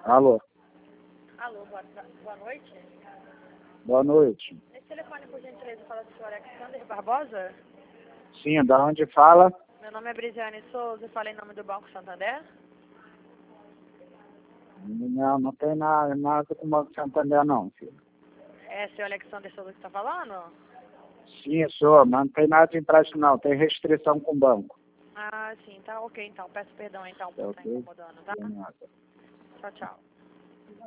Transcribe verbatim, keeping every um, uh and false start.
Alô, Alô, boa, boa noite. boa noite. Esse telefone, por gentileza, fala do senhor Alexander Barbosa? Sim, da onde fala? Meu nome é Brisiane Souza e falo em nome do Banco Santander. Não, não tem nada, nada com o Banco Santander não, filho. É seu Alexander Souza que está falando? Sim, sou, mas não tem nada de empréstimo não, tem restrição com o banco. Ah, sim, tá ok então. Peço perdão então por Tá estar ok? incomodando, tá? Não tem nada. Tchau, tchau.